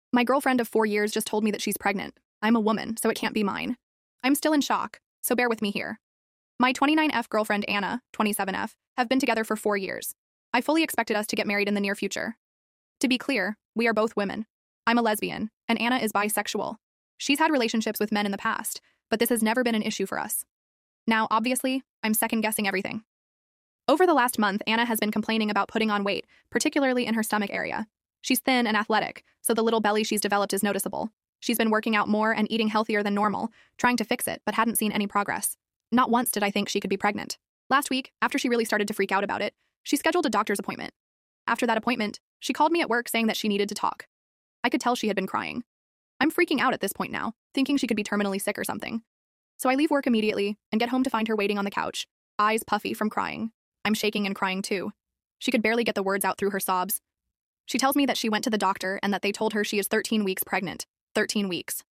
My girlfriend of 4 years just told me that she's pregnant. I'm a woman, so it can't be mine. I'm still in shock, so bear with me here. My 29F girlfriend Anna, 27F, have been together for 4 years. I fully expected us to get married in the near future. To be clear, we are both women. I'm a lesbian, and Anna is bisexual. She's had relationships with men in the past, but this has never been an issue for us. Now, obviously, I'm second-guessing everything. Over the last month, Anna has been complaining about putting on weight, particularly in her stomach area. She's thin and athletic, so the little belly she's developed is noticeable. She's been working out more and eating healthier than normal, trying to fix it, but hadn't seen any progress. Not once did I think she could be pregnant. Last week, after she really started to freak out about it, she scheduled a doctor's appointment. After that appointment, she called me at work saying that she needed to talk. I could tell she had been crying. I'm freaking out at this point now, thinking she could be terminally sick or something. So I leave work immediately and get home to find her waiting on the couch, eyes puffy from crying. I'm shaking and crying too. She could barely get the words out through her sobs. She tells me that she went to the doctor and that they told her she is 13 weeks pregnant. 13 weeks.